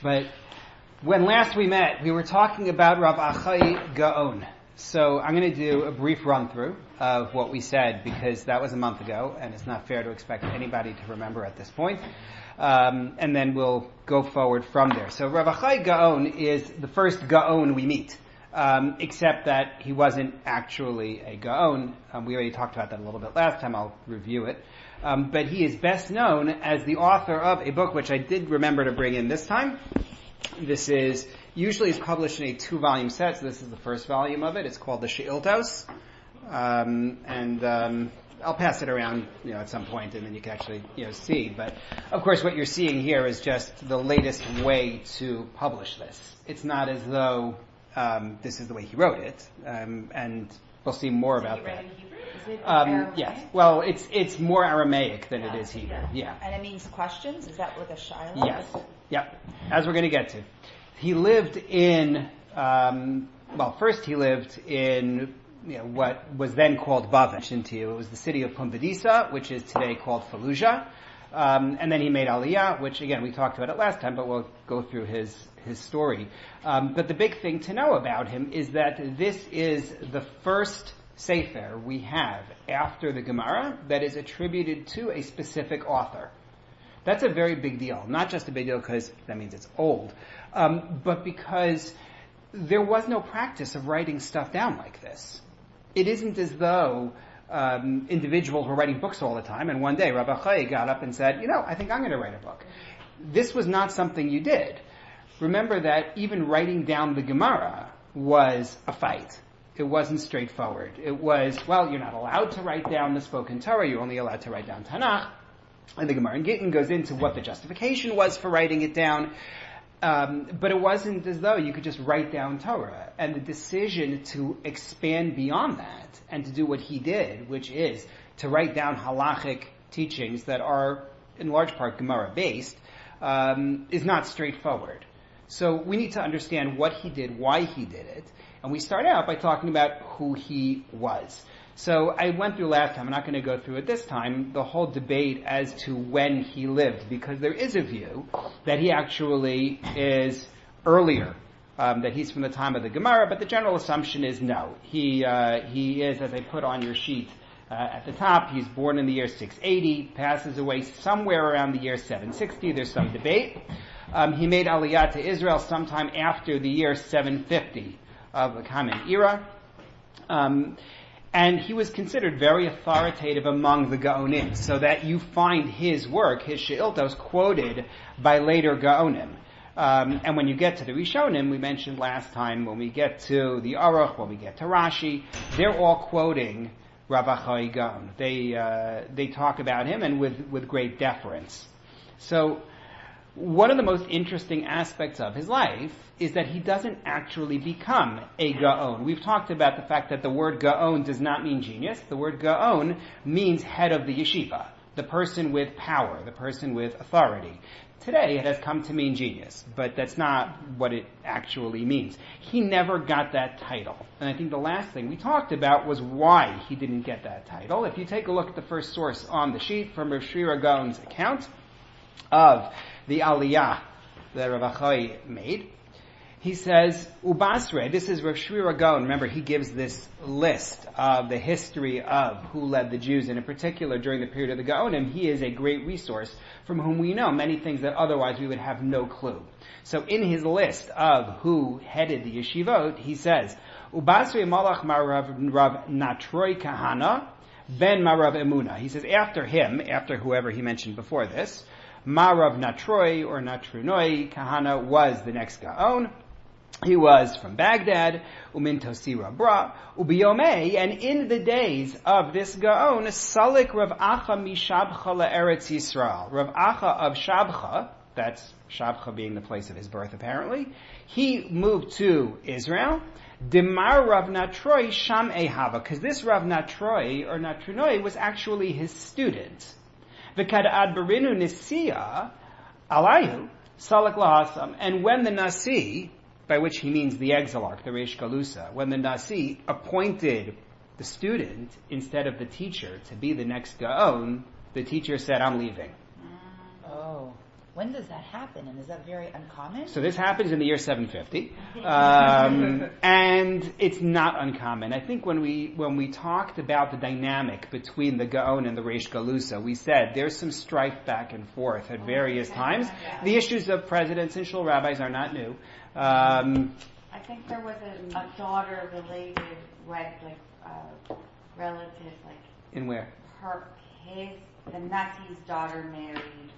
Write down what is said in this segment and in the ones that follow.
But when last we met, we were talking about Rav Achai Gaon. So I'm going to do a brief run-through of what we said because that was a month ago, and it's not fair to expect anybody to remember at this point. And then we'll go forward from there. So Rav Achai Gaon is the first Gaon we meet, except that he wasn't actually a Gaon. We already talked about that a little bit last time. I'll review it. But he is best known as the author of a book which I did remember to bring in this time. This is usually it's published in a 2-volume set, so this is the first volume of it. It's called the She'iltos. I'll pass it around, at some point, and then you can actually, see. But of course, what you're seeing here is just the latest way to publish this. It's not as though this is the way he wrote it, and we'll see more about that. Is it Aramaic? Yes. Well, it's more Aramaic than it is Hebrew. Yeah. And it means questions? Is that like a shiloh? Yes. Yep. As we're going to get to. He lived in, first he lived in, what was then called Bavel. It was the city of Pumbedisa, which is today called Fallujah. And then he made Aliyah, which again, we talked about it last time, but we'll go through his story. But the big thing to know about him is that this is the first Sefer we have after the Gemara that is attributed to a specific author. That's a very big deal. Not just a big deal because that means it's old, but because there was no practice of writing stuff down like this. It isn't as though individuals were writing books all the time, and one day Rav Achai got up and said, I think I'm going to write a book. This was not something you did. Remember that even writing down the Gemara was a fight. It wasn't straightforward. It was, you're not allowed to write down the spoken Torah, you're only allowed to write down Tanakh. And the Gemara in Gittin goes into what the justification was for writing it down. But it wasn't as though you could just write down Torah. And the decision to expand beyond that and to do what he did, which is to write down halachic teachings that are in large part Gemara based, is not straightforward. So we need to understand what he did, why he did it. And we start out by talking about who he was. So I went through last time, I'm not going to go through it this time, the whole debate as to when he lived, because there is a view that he actually is earlier, that he's from the time of the Gemara, but the general assumption is no. He is, as I put on your sheet at the top, he's born in the year 680, passes away somewhere around the year 760, there's some debate. He made Aliyah to Israel sometime after the year 750 of the Common Era. And he was considered very authoritative among the Gaonim, so that you find his work, his She'iltos, quoted by later Gaonim. And when you get to the Rishonim, we mentioned last time, when we get to the Aruch, when we get to Rashi, they're all quoting Rav Achai Gaon. They talk about him, and with great deference. So, one of the most interesting aspects of his life is that he doesn't actually become a Gaon. We've talked about the fact that the word Gaon does not mean genius. The word Gaon means head of the yeshiva, the person with power, the person with authority. Today it has come to mean genius, but that's not what it actually means. He never got that title. And I think the last thing we talked about was why he didn't get that title. If you take a look at the first source on the sheet from Rav Shira Gaon's account of the Aliyah that Rav Achai made, he says, Ubasre, this is Rav Shira Gaon. Remember, he gives this list of the history of who led the Jews, and in particular during the period of the Gaonim. He is a great resource from whom we know many things that otherwise we would have no clue. So in his list of who headed the yeshivot, he says, Ubasre malach marav Rav Natroi Kahana ben Marav Emuna. He says after him, after whoever he mentioned before this, Marav Natroi or Natrunoi Kahana was the next Gaon. He was from Baghdad, Umin Tosira Bra, Ubiyomei, and in the days of this Gaon, Salik Rav Acha Mishabcha LaEretz Yisrael. Rav Acha of Shabcha, that's Shabcha being the place of his birth apparently, he moved to Israel. Demar Rav Natroi Sham Ehava, because this Rav Natroi or Natrunoi was actually his student. V'kad ad berinu nisiya alayu Salik Lahasam, and when the Nasi, by which he means the exilarch, the Reish Galusa, when the Nasi appointed the student instead of the teacher to be the next Gaon, the teacher said, I'm leaving. Oh. When does that happen, and is that very uncommon? So this happens in the year 750, and it's not uncommon. I think when we talked about the dynamic between the Gaon and the Reish Galusa, we said there's some strife back and forth at various times. The issues of presidents and shul rabbis are not new. I think there was a daughter related, relative, in where? The Nati's daughter married.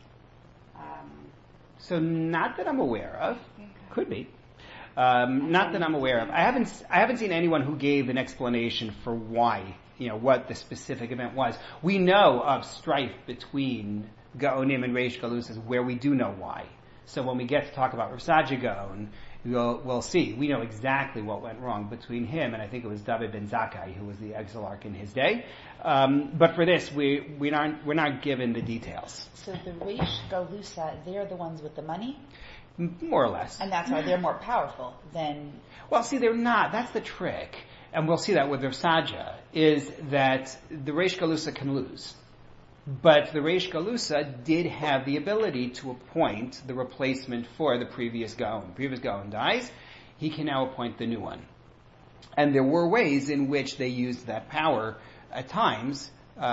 So not that I'm aware of. Could be. Not that I'm aware of. I haven't seen anyone who gave an explanation for why, what the specific event was. We know of strife between Gaonim and Reish Galusas where we do know why. So when we get to talk about Rav Sadia Gaon, we'll see. We know exactly what went wrong between him and I think it was David ben Zakkai, who was the exilarch in his day. But for this, we're not given the details. So the Reish Galusa, they're the ones with the money? More or less. And that's why they're more powerful than... Well, see, they're not. That's the trick. And we'll see that with Rav Sadia, is that the Reish Galusa can lose. But the Reish Galusa did have the ability to appoint the replacement for the previous Gaon. The previous Gaon dies, he can now appoint the new one. And there were ways in which they used that power at times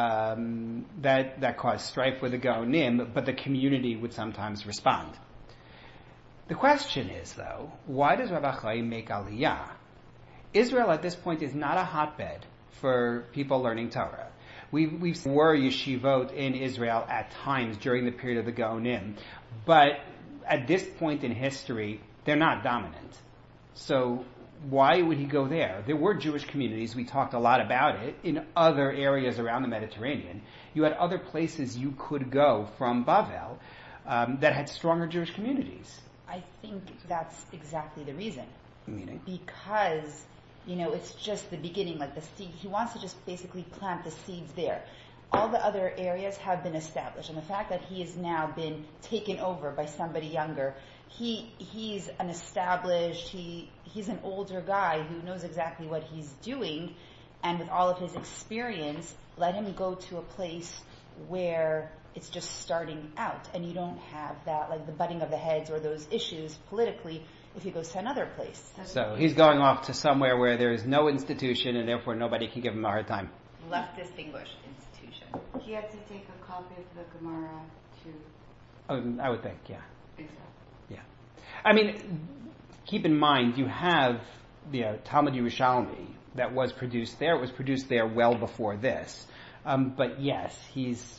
that caused strife with the Gaonim, but the community would sometimes respond. The question is, though, why does Rav Achai make Aliyah? Israel at this point is not a hotbed for people learning Torah. We've seen were yeshivot in Israel at times during the period of the Gaonim, but at this point in history, they're not dominant. So why would he go there? There were Jewish communities, we talked a lot about it, in other areas around the Mediterranean. You had other places you could go from Bavel that had stronger Jewish communities. I think that's exactly the reason. Meaning? Because it's just the beginning, like the seed. He wants to just basically plant the seeds there. All the other areas have been established, and the fact that he has now been taken over by somebody younger, he's an established, he's an older guy who knows exactly what he's doing, and with all of his experience, let him go to a place where it's just starting out, and you don't have that, like the butting of the heads or those issues politically, if he goes to another place. So he's going off to somewhere where there is no institution and therefore nobody can give him a hard time. Leftist English institution. He had to take a copy of the Gemara too. I would think, yeah. Exactly. Yeah. I mean, keep in mind, you have the Talmud Yerushalmi that was produced there. It was produced there well before this. But yes, he's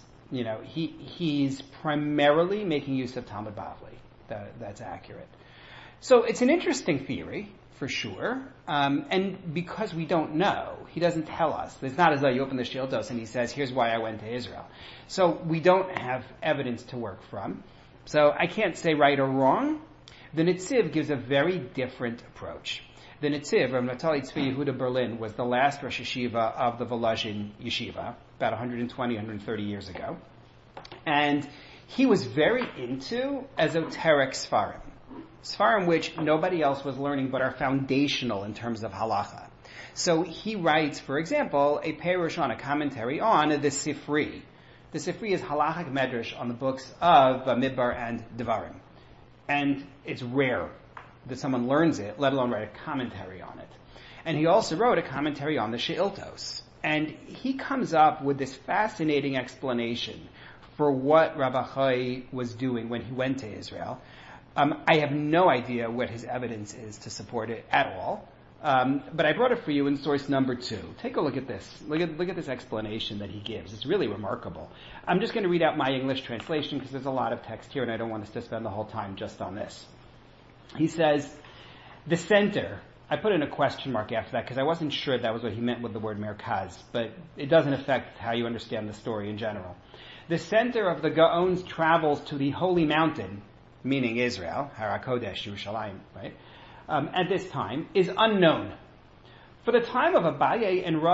primarily making use of Talmud Bavli. That's accurate. So it's an interesting theory, for sure, and because we don't know, he doesn't tell us. It's not as though you open the Shiltos and he says, here's why I went to Israel. So we don't have evidence to work from. So I can't say right or wrong. The Netziv gives a very different approach. The Netziv, Rav Naftali Tzvi Yehuda Berlin, was the last Rosh Yeshiva of the Volozhin Yeshiva, about 120, 130 years ago. And he was very into esoteric Sfarim. Sfarim which nobody else was learning but are foundational in terms of halacha. So he writes, for example, a perush on a commentary on the Sifri. The Sifri is halachic medrash on the books of Midbar and Devarim. And it's rare that someone learns it, let alone write a commentary on it. And he also wrote a commentary on the She'iltos. And he comes up with this fascinating explanation for what Rav Achai was doing when he went to Israel. I have no idea what his evidence is to support it at all. But I brought it for you in source number 2. Take a look at this. Look at this explanation that he gives. It's really remarkable. I'm just going to read out my English translation because there's a lot of text here and I don't want us to spend the whole time just on this. He says, the center, I put in a question mark after that because I wasn't sure that was what he meant with the word merkaz, but it doesn't affect how you understand the story in general. The center of the Gaon's travels to the holy mountain, meaning Israel, Har HaKodesh, Yerushalayim, right? At this time, is unknown. From the time of Abaye and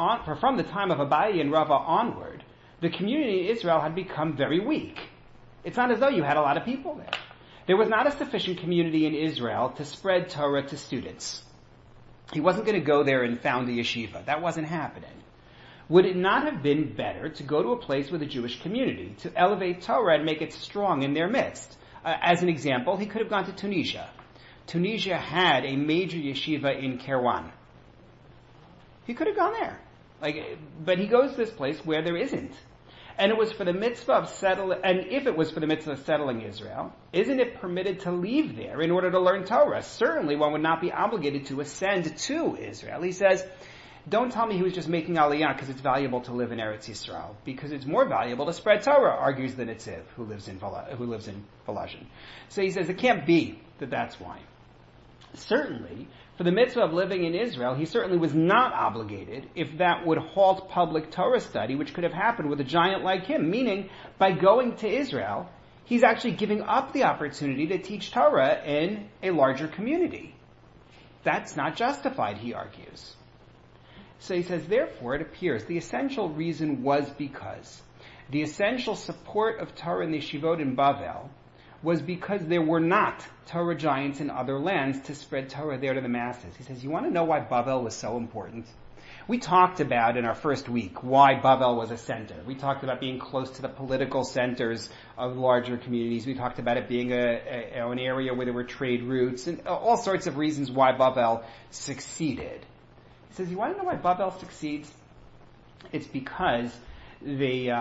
Rava onward, the community in Israel had become very weak. It's not as though you had a lot of people there. There was not a sufficient community in Israel to spread Torah to students. He wasn't going to go there and found a yeshiva. That wasn't happening. Would it not have been better to go to a place with a Jewish community, to elevate Torah and make it strong in their midst? As an example, he could have gone to Tunisia. Tunisia had a major yeshiva in Kairouan. He could have gone there. But he goes to this place where there isn't. And it was for the mitzvah of if it was for the mitzvah of settling Israel, isn't it permitted to leave there in order to learn Torah? Certainly one would not be obligated to ascend to Israel. He says, don't tell me he was just making aliyah because it's valuable to live in Eretz Yisrael, because it's more valuable to spread Torah, argues the Nitziv, who lives in Volozhin. So he says it can't be that that's why. Certainly, for the mitzvah of living in Israel, he certainly was not obligated if that would halt public Torah study, which could have happened with a giant like him. Meaning, by going to Israel, he's actually giving up the opportunity to teach Torah in a larger community. That's not justified, he argues. So he says, therefore, it appears the essential reason was because the essential support of Torah in the yeshivot in Bavel was because there were not Torah giants in other lands to spread Torah there to the masses. He says, you want to know why Bavel was so important? We talked about in our first week why Bavel was a center. We talked about being close to the political centers of larger communities. We talked about it being an area where there were trade routes and all sorts of reasons why Bavel succeeded. He says, you want to know why Bavel succeeds? It's because the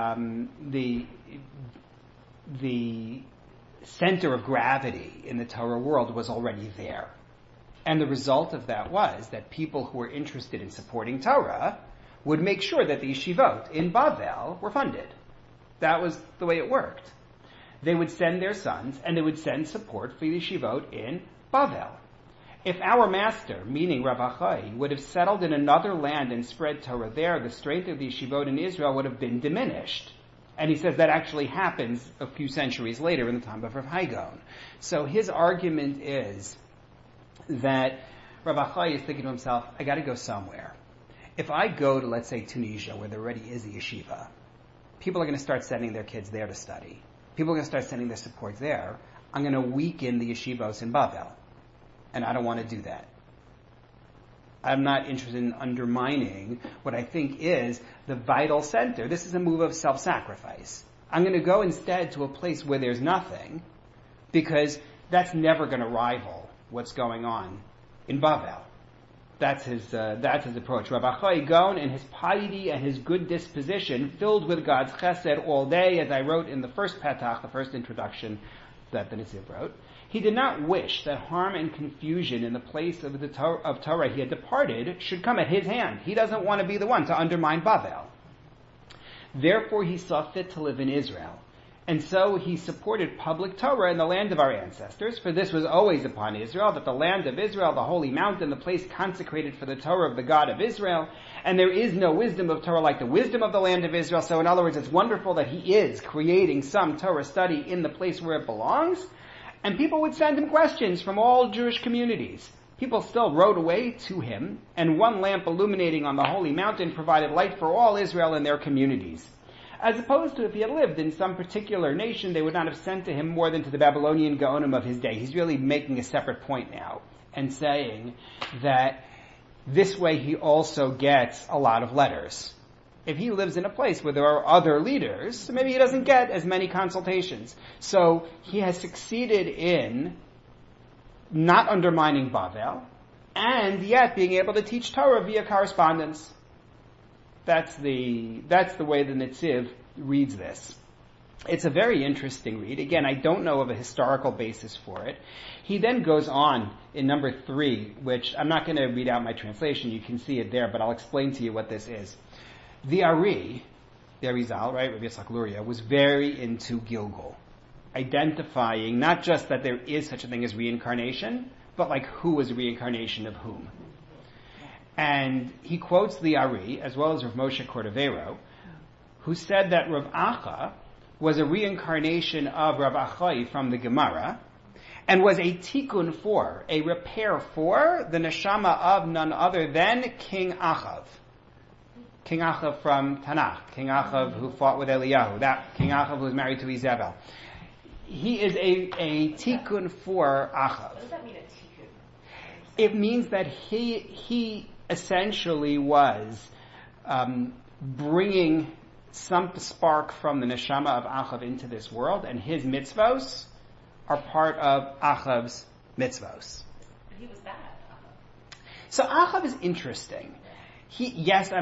center of gravity in the Torah world was already there. And the result of that was that people who were interested in supporting Torah would make sure that the yeshivot in Bavel were funded. That was the way it worked. They would send their sons, and they would send support for the yeshivot in Bavel. If our master, meaning Rav Achai, would have settled in another land and spread Torah there, the strength of the yeshivot in Israel would have been diminished. And he says that actually happens a few centuries later in the time of Rav Hai Gaon. So his argument is that Rav Achai is thinking to himself, I got to go somewhere. If I go to, let's say, Tunisia, where there already is a yeshiva, people are going to start sending their kids there to study. People are going to start sending their support there. I'm going to weaken the yeshivos in Bavel. And I don't want to do that. I'm not interested in undermining what I think is the vital center. This is a move of self-sacrifice. I'm going to go instead to a place where there's nothing, because that's never going to rival what's going on in Bavel. That's his approach. Rav Achai Gaon, in his piety and his good disposition, filled with God's chesed all day, as I wrote in the first petach, the first introduction that the Nitziv wrote, he did not wish that harm and confusion in the place of Torah he had departed should come at his hand. He doesn't want to be the one to undermine Bavel. Therefore he saw fit to live in Israel. And so he supported public Torah in the land of our ancestors, for this was always upon Israel, that the land of Israel, the holy mountain, the place consecrated for the Torah of the God of Israel, and there is no wisdom of Torah like the wisdom of the land of Israel. So in other words, it's wonderful that he is creating some Torah study in the place where it belongs, and people would send him questions from all Jewish communities. People still wrote away to him, and one lamp illuminating on the holy mountain provided light for all Israel and their communities. As opposed to if he had lived in some particular nation, they would not have sent to him more than to the Babylonian Gaonim of his day. He's really making a separate point now and saying that this way he also gets a lot of letters. If he lives in a place where there are other leaders, maybe he doesn't get as many consultations. So he has succeeded in not undermining Bavel, and yet being able to teach Torah via correspondence. That's the way the Nitziv reads this. It's a very interesting read. Again, I don't know of a historical basis for it. He then goes on in number 3, which I'm not going to read out my translation. You can see it there, but I'll explain to you what this is. The Arizal, right, Rabbi Yitzchak Luria, was very into Gilgul, identifying not just that there is such a thing as reincarnation, but like who is a reincarnation of whom. And he quotes the Ari, as well as Rav Moshe Cordovero, who said that Rav Acha was a reincarnation of Rav Achai from the Gemara, and was a tikkun for, a repair for, the neshama of none other than King Achav. King Achav from Tanakh. King Achav who fought with Eliyahu. That King Achav who was married to Izebel. He is a tikkun for Achav. What does that mean, a tikkun? It means that he essentially was bringing some spark from the neshama of Achav into this world, and his mitzvos are part of Achav's mitzvos. But he was bad. So Achav is interesting. Yes,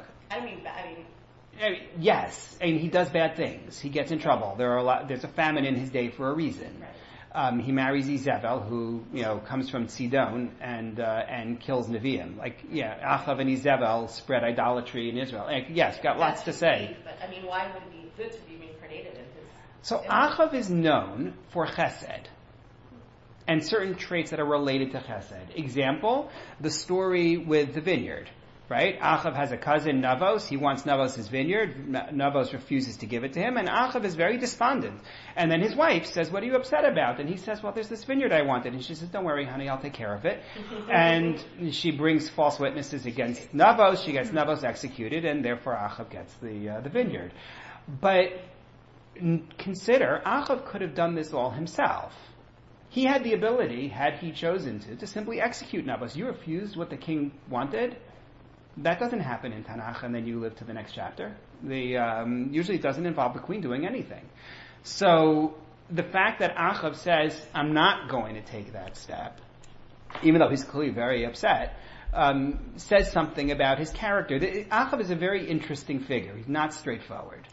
he does bad things. He gets in trouble. There's a famine in his day for a reason. Right. He marries Izebel, who comes from Tzidon and kills Nevi'im. Achav and Izebel spread idolatry in Israel. Got lots to say. But why would it be good to be reincarnated in his? So Achav is known for Chesed and certain traits that are related to Chesed. Example: the story with the vineyard. Right? Achav has a cousin, Navos. He wants Navos' vineyard. Navos refuses to give it to him, and Achav is very despondent. And then his wife says, "What are you upset about?" And he says, "Well, there's this vineyard I wanted." And she says, "Don't worry, honey, I'll take care of it." And she brings false witnesses against Navos. She gets Navos executed, and therefore Achav gets the vineyard. But consider, Achav could have done this all himself. He had the ability, had he chosen to simply execute Navos. You refused what the king wanted. That doesn't happen in Tanakh, and then you live to the next chapter. Usually it doesn't involve the queen doing anything. So the fact that Achav says, "I'm not going to take that step," even though he's clearly very upset, says something about his character. Achav is a very interesting figure. He's not straightforward.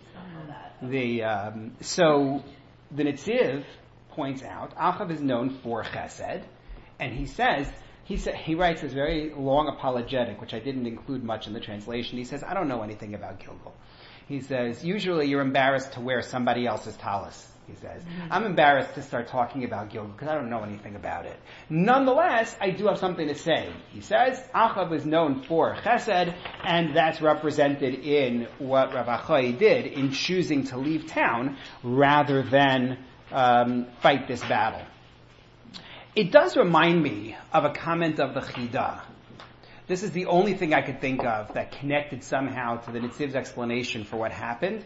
So the Netziv points out, Achav is known for Chesed, and he writes this very long apologetic, which I didn't include much in the translation. He says, "I don't know anything about Gilgal." He says, "Usually you're embarrassed to wear somebody else's talis." He says, "I'm embarrassed to start talking about Gilgal because I don't know anything about it. Nonetheless, I do have something to say." He says, Achav is known for Chesed, and that's represented in what Rav Achai did in choosing to leave town rather than fight this battle. It does remind me of a comment of the Chida. This is the only thing I could think of that connected somehow to the Netziv's explanation for what happened.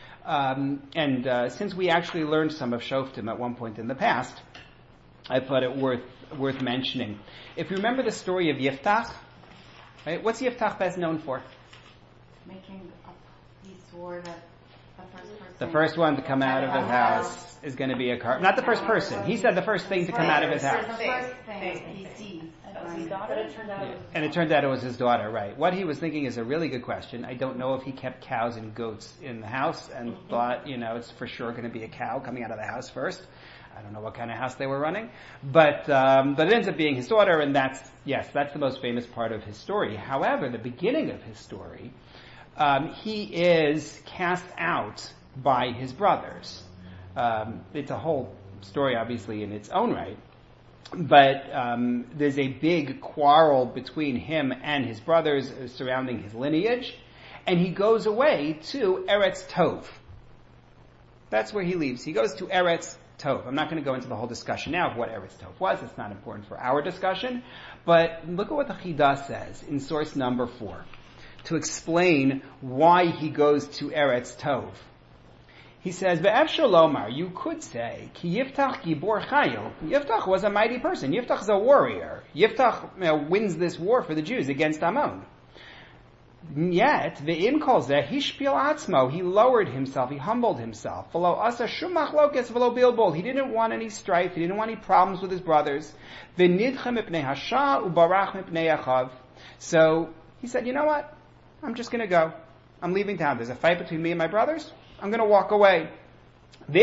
Since we actually learned some of Shoftim at one point in the past, I thought it worth mentioning. If you remember the story of Yiftach, right? What's Yiftach best known for? Making up, he swore that the first one to come out of his house is going to be a car. Not the first person. He said the first thing to come out of his house. The first thing he sees. And it turned out it was his daughter, right? What he was thinking is a really good question. I don't know if he kept cows and goats in the house and thought, it's for sure going to be a cow coming out of the house first. I don't know what kind of house they were running. But it ends up being his daughter, and that's the most famous part of his story. However, the beginning of his story, he is cast out by his brothers. It's a whole story, obviously, in its own right. But there's a big quarrel between him and his brothers surrounding his lineage, and he goes away to Eretz Tov. That's where he leaves. He goes to Eretz Tov. I'm not going to go into the whole discussion now of what Eretz Tov was. It's not important for our discussion. But look at what the Chidah says in source number 4 to explain why he goes to Eretz Tov. He says, "Ve'efshar lomar," you could say, "Ki Yiftach gibor chayil." Yiftach was a mighty person. Yiftach is a warrior. Yiftach wins this war for the Jews against Ammon. Yet, ve'im kol zeh hishpil atzmo, he lowered himself, he humbled himself. V'lo asa shum machlokes v'lo bilbul, he didn't want any strife, he didn't want any problems with his brothers. Ve'nidcha mipnei hasha u'barach mipnei achav. So, he said, "You know what? I'm just going to go. I'm leaving town. There's a fight between me and my brothers. I'm going to walk away." But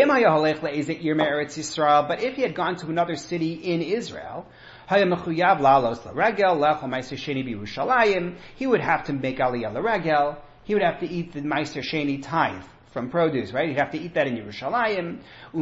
if he had gone to another city in Israel, he would have to make aliyah l'regel. He would have to eat the Meiser Sheni tithe from produce, right? He'd have to eat that in Yerushalayim.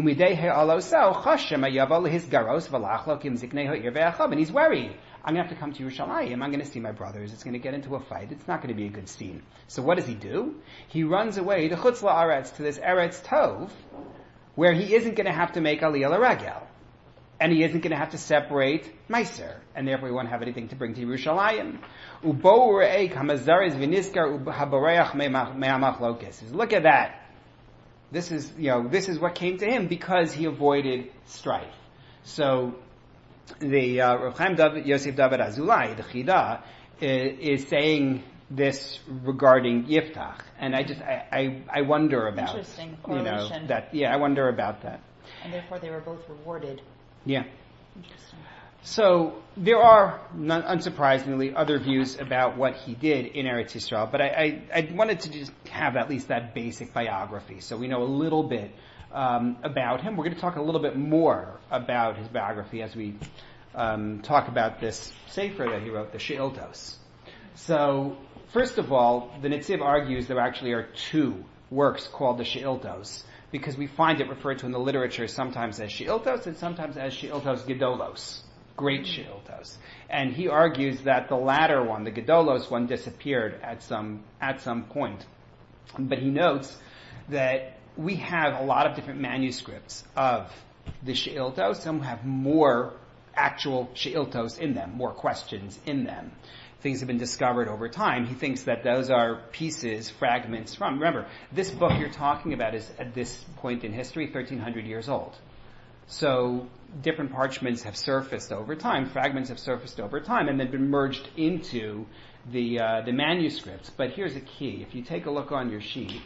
And he's worried. I'm going to have to come to Yerushalayim. I'm going to see my brothers. It's going to get into a fight. It's not going to be a good scene. So what does he do? He runs away to Chutz La'aretz, to this Eretz Tov, where he isn't going to have to make Aliyah L'Regel. And he isn't going to have to separate Meiser. And therefore he won't have anything to bring to Yerushalayim. Look at that. This is what came to him because he avoided strife. So, the Rav Chaim Yosef David Azulai, the Chida, is saying this regarding Yiftach, and I wonder about interesting correlation. I wonder about that. And therefore they were both rewarded. Yeah. Interesting. So there are, unsurprisingly, other views about what he did in Eretz Yisrael, but I wanted to just have at least that basic biography, so we know a little bit about him. We're going to talk a little bit more about his biography as we talk about this sefer that he wrote, the She'iltos. So, first of all, the Netziv argues there actually are two works called the She'iltos, because we find it referred to in the literature sometimes as She'iltos and sometimes as She'iltos Gedolos, great She'iltos. And he argues that the latter one, the Gedolos one, disappeared at some point. But he notes that we have a lot of different manuscripts of the She'iltos. Some have more actual She'iltos in them, more questions in them. Things have been discovered over time. He thinks that those are pieces, fragments from. Remember, this book you're talking about is at this point in history 1,300 years old. So different parchments have surfaced over time, fragments have surfaced over time, and then been merged into the manuscripts. But here's a key: if you take a look on your sheet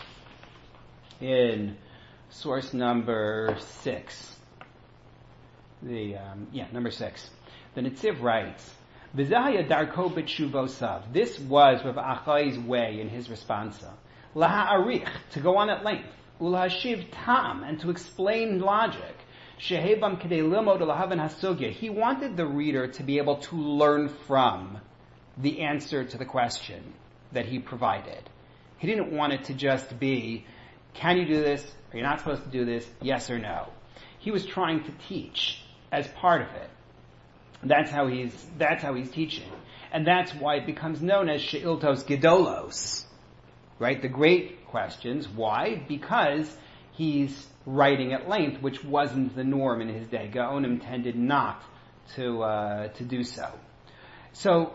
in source number 6, number 6, the Netziv writes, V'zahaya darko b'tshuvosav. This was Rav Achai's way in his responsa. Laha'arich, to go on at length. Ulahashiv tam, and to explain logic. Shehebam k'dei limod ulahavan hasugya. He wanted the reader to be able to learn from the answer to the question that he provided. He didn't want it to just be, can you do this? Are you not supposed to do this? Yes or no? He was trying to teach as part of it. That's how he's teaching. And that's why it becomes known as She'iltos Gedolos. Right? The great questions. Why? Because he's writing at length, which wasn't the norm in his day. Gaonim tended not to do so. So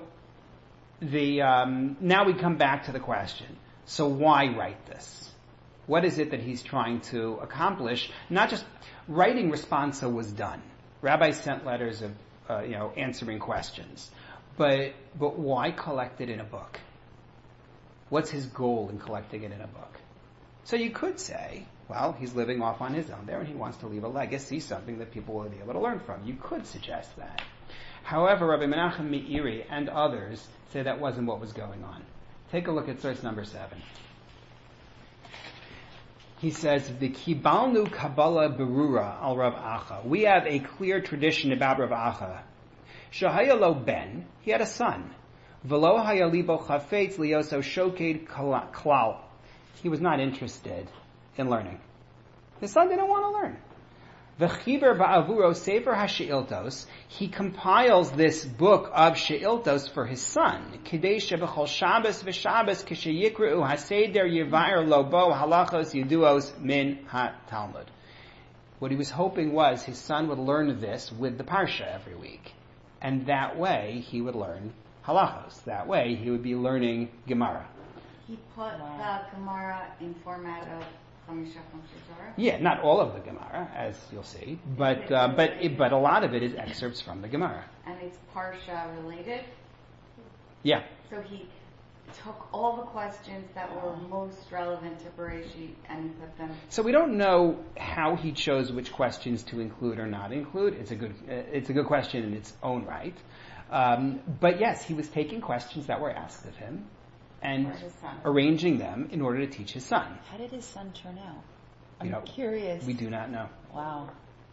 now we come back to the question. So why write this? What is it that he's trying to accomplish? Not just writing responsa was done. Rabbis sent letters of answering questions. But why collect it in a book? What's his goal in collecting it in a book? So you could say, well, he's living off on his own there and he wants to leave a legacy, something that people will be able to learn from. You could suggest that. However, Rabbi Menachem Meiri and others say that wasn't what was going on. Take a look at source number 7. He says, the Kibalnu Kabbalah Berura al Rav Acha. We have a clear tradition about Rav Acha. Shahaya lo ben, he had a son. Velo haya libo chafetz lioso shoked klal. He was not interested in learning. His son didn't want to learn. V'chiber ba'avuro sefer ha-she'iltos. He compiles this book of she'iltos for his son. Kidei shebechol Shabbos v'Shabbos k'sheyikre'u haseder yivair lobo halachos yiduos min ha-Talmud. What he was hoping was his son would learn this with the Parsha every week. And that way he would learn halachos. That way he would be learning Gemara. He put the Gemara in format of Yeah, not all of the Gemara, as you'll see, but a lot of it is excerpts from the Gemara. And it's Parsha related? Yeah. So he took all the questions that were most relevant to Bereshit and he put them... So we don't know how he chose which questions to include or not include. It's a good question in its own right. But yes, he was taking questions that were asked of him and arranging them in order to teach his son. How did his son turn out? I'm curious. We do not know. Wow.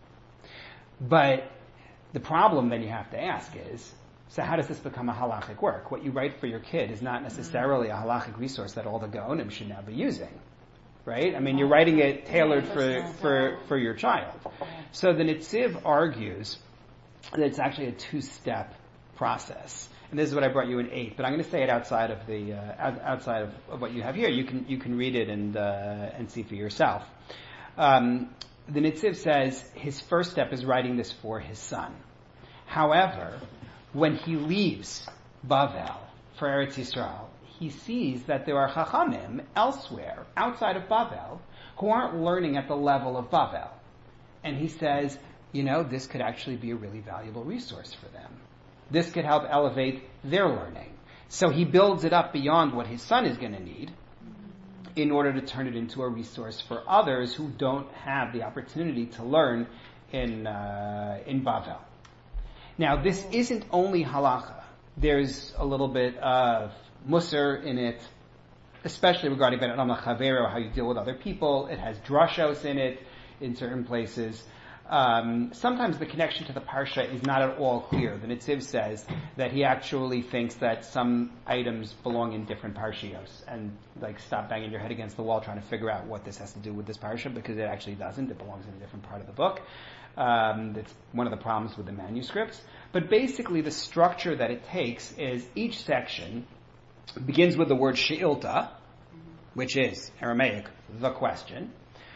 But the problem then you have to ask is, so how does this become a halachic work? What you write for your kid is not necessarily a halachic resource that all the Gaonim should now be using. Right? I mean, you're writing it tailored for your child. So the Netziv argues that it's actually a two-step process. And this is what I brought you in 8, but I'm going to say it outside of what you have here. You can read it and see for yourself. The Netziv says his first step is writing this for his son. However, when he leaves Bavel for Eretz Yisrael, he sees that there are Chachamim elsewhere, outside of Bavel, who aren't learning at the level of Bavel. And he says, this could actually be a really valuable resource for them. This could help elevate their learning. So he builds it up beyond what his son is going to need. in order to turn it into a resource for others who don't have the opportunity to learn in Bavel. Now, this isn't only halacha. There's a little bit of musar in it, especially regarding Ben Adam Chavero, how you deal with other people. It has drashos in it in certain places. Sometimes the connection to the parsha is not at all clear. The Nitziv says that he actually thinks that some items belong in different parshios, and like stop banging your head against the wall trying to figure out what this has to do with this parsha, because it actually doesn't. It belongs in a different part of the book. That's one of the problems with the manuscripts. But basically the structure that it takes is each section begins with the word she'ilta, which is Aramaic, the question,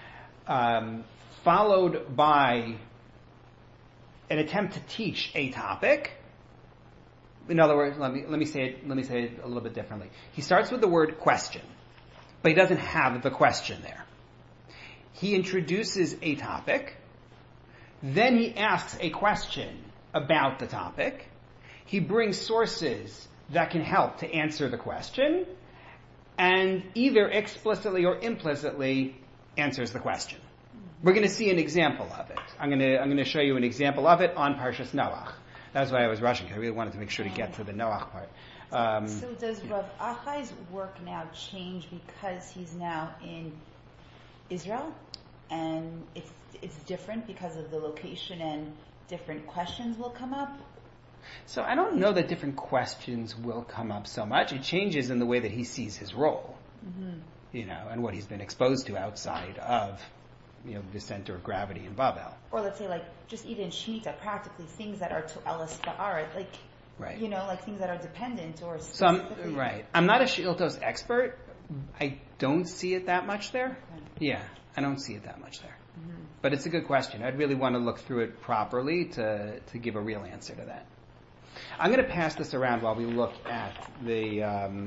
followed by an attempt to teach a topic. In other words, let me say it a little bit differently. He starts with the word question, but he doesn't have the question there. He introduces a topic, then he asks a question about the topic. He brings sources that can help to answer the question, and either explicitly or implicitly answers the question. We're going to see an example of it. I'm going to show you an example of it on Parshas Noach. That's why I was rushing. I really wanted to make sure to get to the Noach part. So does Rav Achai's work now change because he's now in Israel, and it's different because of the location and different questions will come up? So I don't know that different questions will come up so much. It changes in the way that he sees his role, and what he's been exposed to outside of, the center of gravity in Babel. Or let's say, like, just even Shemitah, practically things that are to Elas Ba'aret, like, right. Like things that are dependent or specifically. Right. I'm not a She'iltos expert. I don't see it that much there. Okay. Yeah, I don't see it that much there. Mm-hmm. But it's a good question. I'd really want to look through it properly to give a real answer to that. I'm going to pass this around while we look at the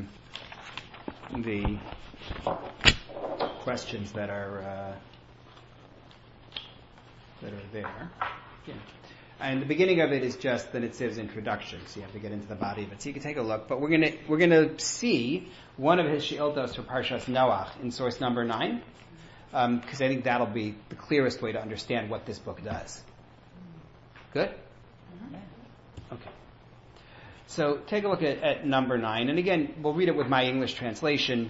questions that are there. Yeah. And the beginning of it is just the Nitziv's introduction, so you have to get into the body of it. So you can take a look. But we're gonna see one of his she'iltos for Parshas Noach in source number 9, because I think that'll be the clearest way to understand what this book does. Good? Mm-hmm. Okay. So take a look at number 9, and again, we'll read it with my English translation.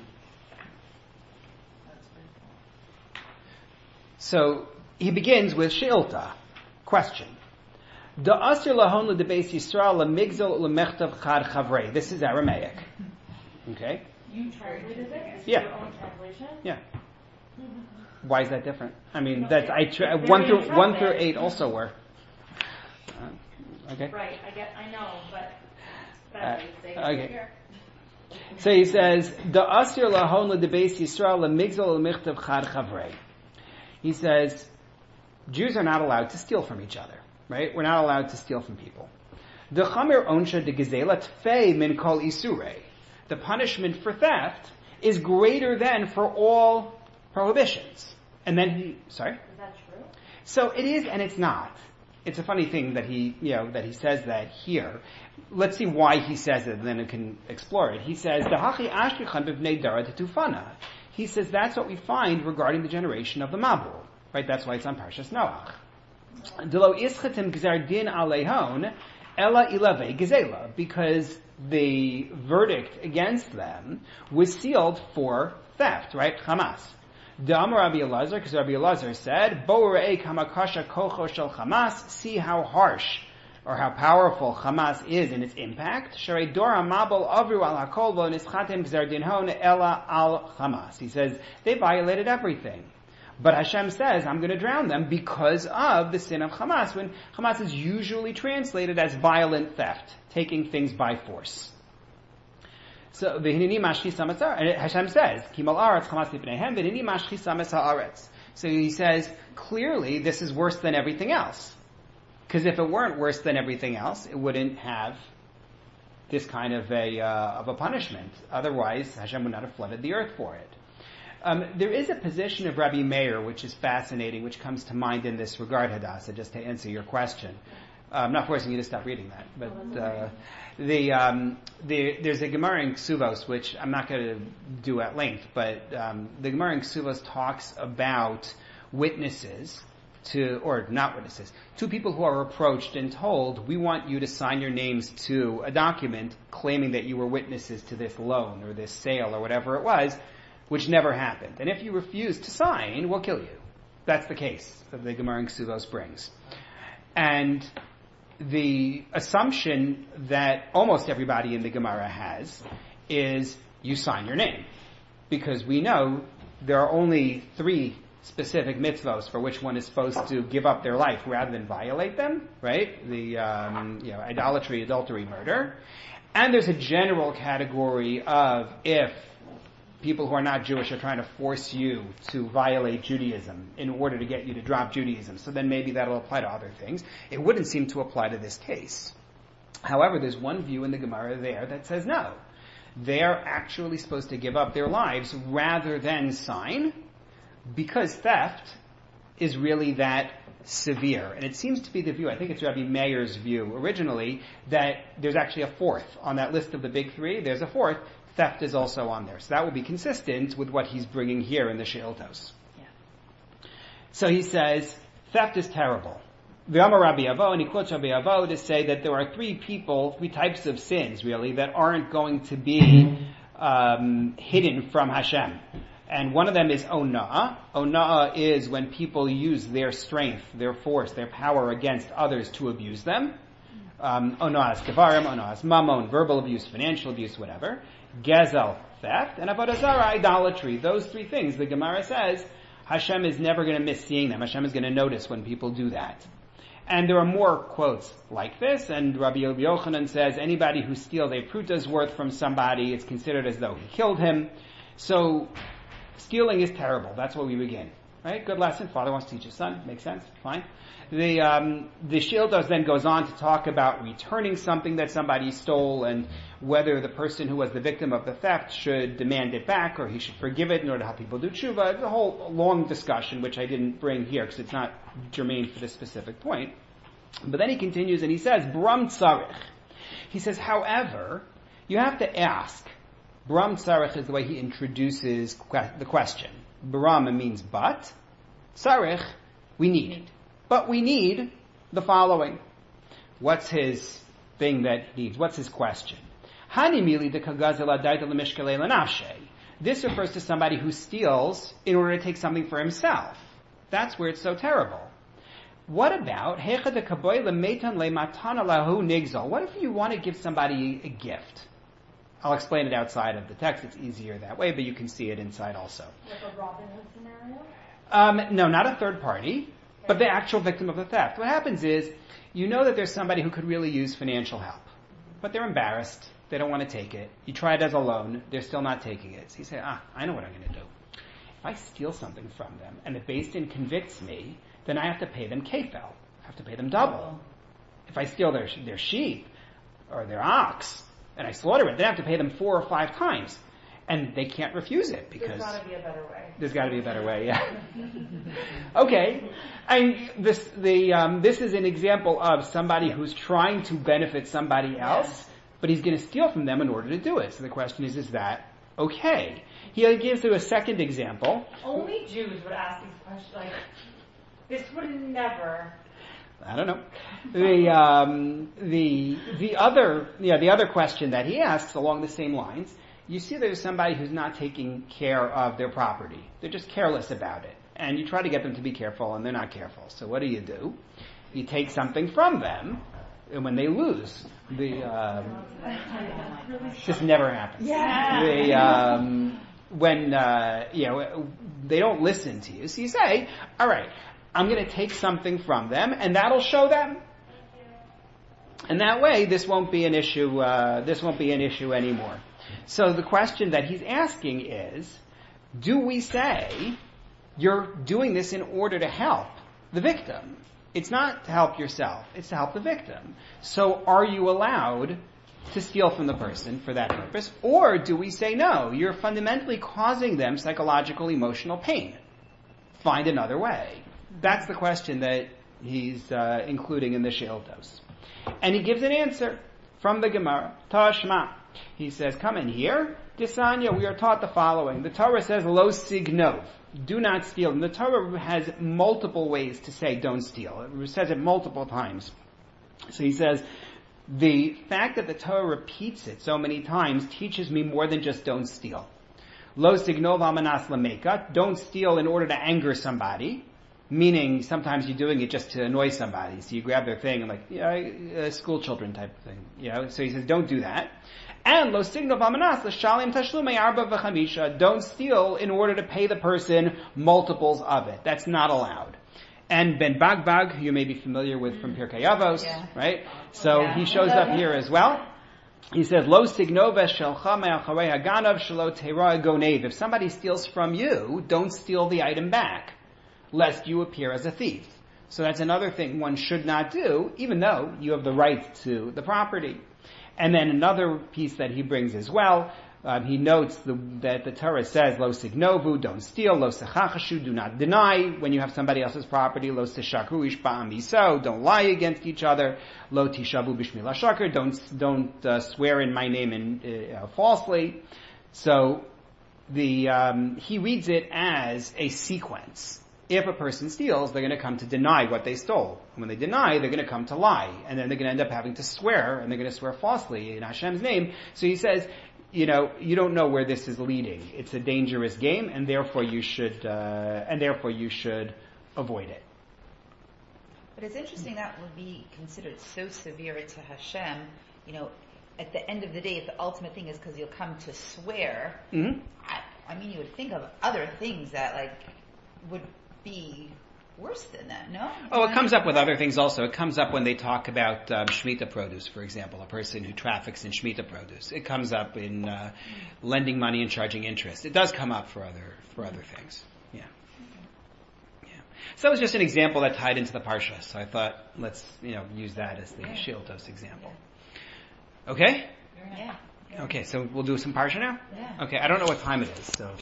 So he begins with she'ilta, question. This is Aramaic. Okay? You translated it? Yeah. Your own translation? Yeah. Why is that different? I mean, that's 1 through 8 also were. Okay. Right. I know, but that's okay. here. So he says, "Da'asir lahon ledebeis Yisrael lemigzol lemichtav chad chavrei." He says, Jews are not allowed to steal from each other, right? We're not allowed to steal from people. The chamer onsha de gezelat fei min kol isurei. The punishment for theft is greater than for all prohibitions. And then sorry? Is that true? So it is and it's not. It's a funny thing that he says that here. Let's see why he says it, and then we can explore it. He says, "Dahachi ashkechan b'bnei dara tetufana." He says that's what we find regarding the generation of the Mabul. Right? That's why it's on Parshas Noach. Delo ischatim gzar din alehon ela ilave gezela, because the verdict against them was sealed for theft, right? Hamas. Da'amar Rabbi Elazar, because Rabbi Elazar said, Bo re'ei kamakasha kocho shel Hamas, see how harsh or how powerful Hamas is in its impact. Sharei dor hamabel avru al hakol vo nischatim gzar dinhon ela al Hamas. He says, they violated everything. But Hashem says, I'm going to drown them because of the sin of Hamas, when Hamas is usually translated as violent theft, taking things by force. So, V'hinini mashchi samas ha'aretz, and Hashem says, Kimal aretz Hamas lipneihem, V'hinini mashchi samas ha'aretz. So he says, clearly this is worse than everything else. Because if it weren't worse than everything else, it wouldn't have this kind of a punishment. Otherwise, Hashem would not have flooded the earth for it. There is a position of Rabbi Meir which is fascinating, which comes to mind in this regard, Hadassah, just to answer your question. I'm not forcing you to stop reading that, but there's a Gemara in Ksuvos, which I'm not going to do at length, but the Gemara in Ksuvos talks about witnesses or not witnesses, two people who are approached and told, we want you to sign your names to a document claiming that you were witnesses to this loan or this sale or whatever it was, which never happened. And if you refuse to sign, we'll kill you. That's the case that the Gemara in Ksuvos brings. And the assumption that almost everybody in the Gemara has is you sign your name. Because we know there are only 3 specific mitzvos for which one is supposed to give up their life rather than violate them, right? The idolatry, adultery, murder. And there's a general category of if people who are not Jewish are trying to force you to violate Judaism in order to get you to drop Judaism. So then maybe that'll apply to other things. It wouldn't seem to apply to this case. However, there's one view in the Gemara there that says no. They're actually supposed to give up their lives rather than sign, because theft is really that severe. And it seems to be the view, I think it's Rabbi Meir's view originally, that there's actually a 4th. On that list of the big 3, there's a 4th. Theft is also on there. So that will be consistent with what he's bringing here in the She'iltos. Yeah. So he says, theft is terrible. V'amar Rabbi Avo, and he quotes Rabbi Avo to say that there are 3 types of sins, really, that aren't going to be hidden from Hashem. And one of them is ona'ah. Ona'ah is when people use their strength, their force, their power against others to abuse them. Ona'ah is kevarim, ona'ah is mammon, verbal abuse, financial abuse, whatever. Gezel, theft, and avodah zarah, idolatry. Those 3 things, the Gemara says, Hashem is never going to miss seeing them. Hashem is going to notice when people do that. And there are more quotes like this, and Rabbi Yochanan says, anybody who steals a pruta's worth from somebody, it's considered as though he killed him. So, stealing is terrible. That's where we begin. Right? Good lesson. Father wants to teach his son. Makes sense. Fine. The She'iltos then goes on to talk about returning something that somebody stole and whether the person who was the victim of the theft should demand it back or he should forgive it in order to help people do tshuva. It's a whole long discussion which I didn't bring here because it's not germane for this specific point. But then he continues and he says, Bram tzarich. He says, however, you have to ask. Bram tzarich is the way he introduces the question. Bram means but. Tzarich, we need. But we need the following. What's his thing that he needs? What's his question? This refers to somebody who steals in order to take something for himself. That's where it's so terrible. What about what if you want to give somebody a gift? I'll explain it outside of the text. It's easier that way, but you can see it inside also. Like a Robin Hood scenario? No, not a third party, but the actual victim of the theft. What happens is, you know that there's somebody who could really use financial help, but they're embarrassed. They don't want to take it. You try it as a loan. They're still not taking it. So you say, I know what I'm going to do. If I steal something from them and the Beis Din convicts me, then I have to pay them kefel. I have to pay them double. If I steal their sheep or their ox and I slaughter it, then I have to pay them 4 or 5 times. And they can't refuse it because There's got to be a better way. There's got to be a better way, yeah. Okay. And this is an example of somebody who's trying to benefit somebody else, but he's going to steal from them in order to do it. So the question is that okay? He gives you a second example. Only Jews would ask these questions. Like, this would never. I don't know. The other question that he asks along the same lines, you see there's somebody who's not taking care of their property. They're just careless about it. And you try to get them to be careful and they're not careful. So what do? You take something from them, and when they lose, this never happens. Yeah. When they don't listen to you, so you say, all right, I'm going to take something from them, and that'll show them. And that way, this won't be an issue. This won't be an issue anymore. So the question that he's asking is, do we say you're doing this in order to help the victim? It's not to help yourself. It's to help the victim. So are you allowed to steal from the person for that purpose? Or do we say, no, you're fundamentally causing them psychological, emotional pain. Find another way. That's the question that he's including in the She'iltos. And he gives an answer from the Gemara. Tashma. He says, come in here. Disanya, we are taught the following. The Torah says, lo signov. Do not steal. And the Torah has multiple ways to say don't steal. It says it multiple times. So he says, the fact that the Torah repeats it so many times teaches me more than just don't steal. Lo signov amanas lameka. Don't steal in order to anger somebody. Meaning, sometimes you're doing it just to annoy somebody. So you grab their thing and like, school children type of thing. So he says, don't do that. And lo signov amanas l'shalim tashlumei arba v'chamisha. Don't steal in order to pay the person multiples of it. That's not allowed. And Ben Bagbag, you may be familiar with from Pirkei Avos, right? So he shows up here as well. He says, lo signov shelcha me'acharei haganav shelo teira gonev. If somebody steals from you, don't steal the item back, lest you appear as a thief. So that's another thing one should not do, even though you have the right to the property. And then another piece that he brings as well, he notes that the Torah says, lo signovu, don't steal, lo sechachashu, do not deny when you have somebody else's property, lo seshakru ishba'am miso, don't lie against each other, lo tishavu bishmi lashakar, don't swear in my name falsely. So he reads it as a sequence. If a person steals, they're going to come to deny what they stole. And when they deny, they're going to come to lie. And then they're going to end up having to swear, and they're going to swear falsely in Hashem's name. So he says, you don't know where this is leading. It's a dangerous game, and therefore you should avoid it. But it's interesting that would be considered so severe to Hashem. At the end of the day, if the ultimate thing is because you'll come to swear, you would think of other things that would be worse than that, no? Oh, it comes up with other things also. It comes up when they talk about Shemitah produce, for example, a person who traffics in Shemitah produce. It comes up in lending money and charging interest. It does come up for other things. Yeah. So that was just an example that tied into the Parsha. So I thought, let's use that as the She'iltos example. Okay? Yeah. Okay, so we'll do some Parsha now? Yeah. Okay, I don't know what time it is, so...